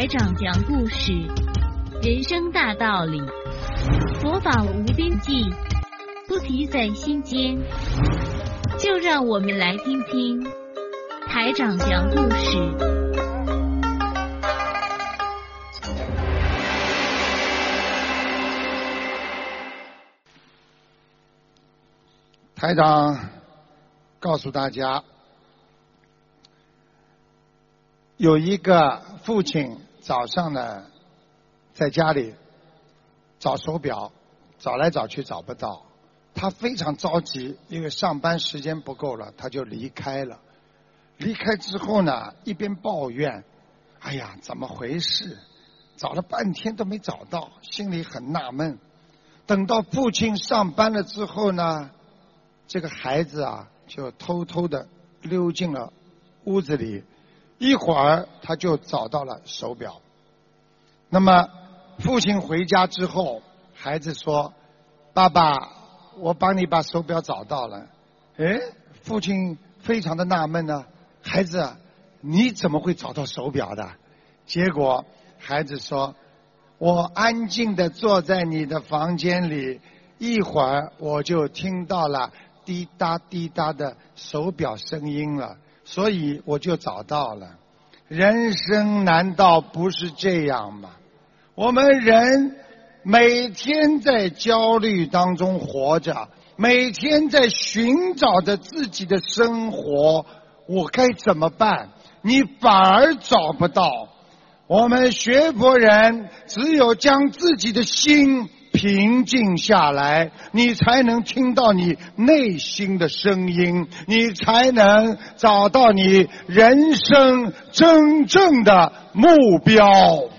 台长讲故事，人生大道理，佛法无边际，菩提在心间。就让我们来听听台长讲故事。 台长告诉大家，有一个父亲早上呢，在家里找手表，找来找去找不到，他非常着急，因为上班时间不够了，他就离开了。离开之后呢，一边抱怨，哎呀，怎么回事？找了半天都没找到，心里很纳闷。等到父亲上班了之后呢，这个孩子啊，就偷偷的溜进了屋子里，一会儿他就找到了手表。那么父亲回家之后，孩子说：“爸爸，我帮你把手表找到了。”父亲非常的纳闷呢，孩子，你怎么会找到手表的？结果孩子说：“我安静的坐在你的房间里，一会儿我就听到了滴答滴答的手表声音了，所以我就找到了。”人生难道不是这样吗？我们人每天在焦虑当中活着，每天在寻找着自己的生活，我该怎么办？你反而找不到。我们学佛人只有将自己的心平静下来，你才能听到你内心的声音，你才能找到你人生真正的目标。